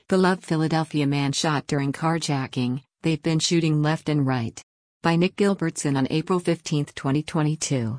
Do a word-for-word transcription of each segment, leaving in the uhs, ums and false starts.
Beloved Philadelphia man shot during carjacking, they've been shooting left and right. By Nick Gilbertson on April fifteenth, twenty twenty-two.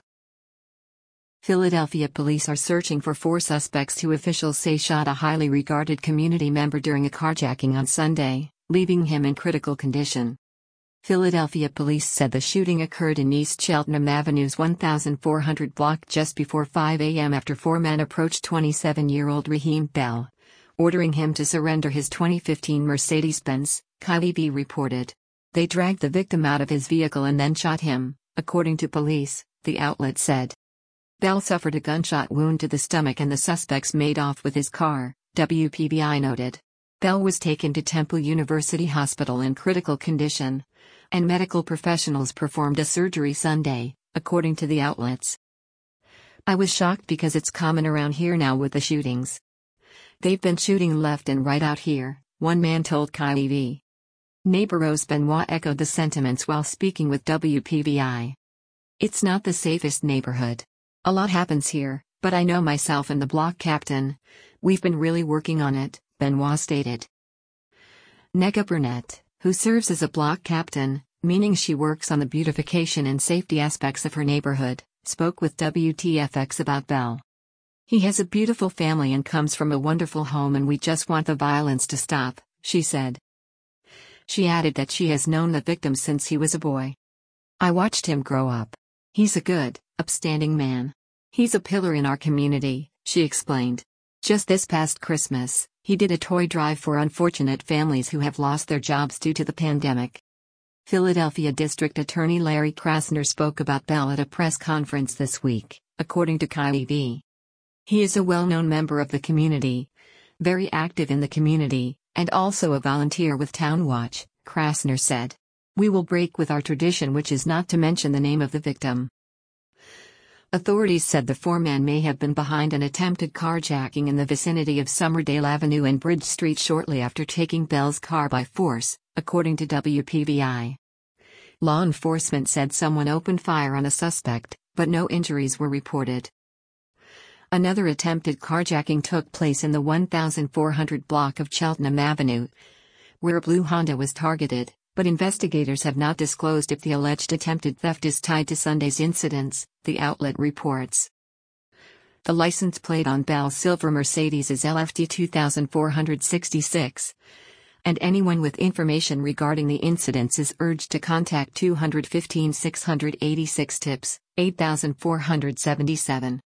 Philadelphia police are searching for four suspects who officials say shot a highly regarded community member during a carjacking on Sunday, leaving him in critical condition. Philadelphia police said the shooting occurred in East Cheltenham Avenue's fourteen hundred block just before five a m after four men approached twenty-seven-year-old Raheem Bell, ordering him to surrender his twenty fifteen Mercedes-Benz, KyleV reported. They dragged the victim out of his vehicle and then shot him, according to police, the outlet said. Bell suffered a gunshot wound to the stomach and the suspects made off with his car, W P B I noted. Bell was taken to Temple University Hospital in critical condition, and medical professionals performed a surgery Sunday, according to the outlets. I was shocked because it's common around here now with the shootings. They've been shooting left and right out here, one man told KyleV. Neighbor Rose Benoit echoed the sentiments while speaking with W P B I. It's not the safest neighborhood. A lot happens here, but I know myself and the block captain. We've been really working on it, Benoit stated. Nega Burnett, who serves as a block captain, meaning she works on the beautification and safety aspects of her neighborhood, spoke with W T F X about Bell. He has a beautiful family and comes from a wonderful home, and we just want the violence to stop, she said. She added that she has known the victim since he was a boy. I watched him grow up. He's a good, upstanding man. He's a pillar in our community, she explained. Just this past Christmas, he did a toy drive for unfortunate families who have lost their jobs due to the pandemic. Philadelphia District Attorney Larry Krasner spoke about Bell at a press conference this week, according to KyleV. He is a well-known member of the community, very active in the community, and also a volunteer with Town Watch, Krasner said. We will break with our tradition, which is not to mention the name of the victim. Authorities said the four men may have been behind an attempted carjacking in the vicinity of Somerdale Avenue and Bridge Street shortly after taking Bell's car by force, according to W P B I. Law enforcement said someone opened fire on a suspect, but no injuries were reported. Another attempted carjacking took place in the fourteen hundred block of Cheltenham Avenue, where a blue Honda was targeted, but investigators have not disclosed if the alleged attempted theft is tied to Sunday's incidents, the outlet reports. The license plate on Bell's silver Mercedes is L F T two four six six, and anyone with information regarding the incidents is urged to contact two one five six eight six tips, eight four seven seven.